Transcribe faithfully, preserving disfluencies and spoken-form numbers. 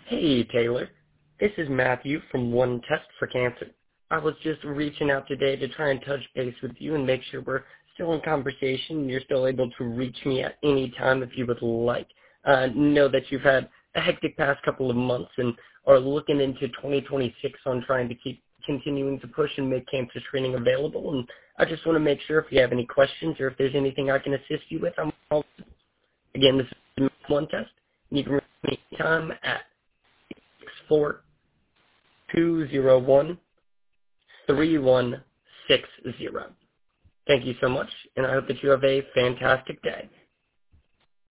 Hey, Taylor. This is Matthew from One Test for Cancer. I was just reaching out today to try and touch base with you and make sure we're still in conversation and you're still able to reach me at any time if you would like. Uh, know that you've had a hectic past couple of months and are looking into twenty twenty-six on trying to keep continuing to push and make cancer screening available. And I just want to make sure if you have any questions or if there's anything I can assist you with. I'm all, again, this is One Test. You can reach me anytime at six four two zero one three one six zero. Thank you so much, and I hope that you have a fantastic day.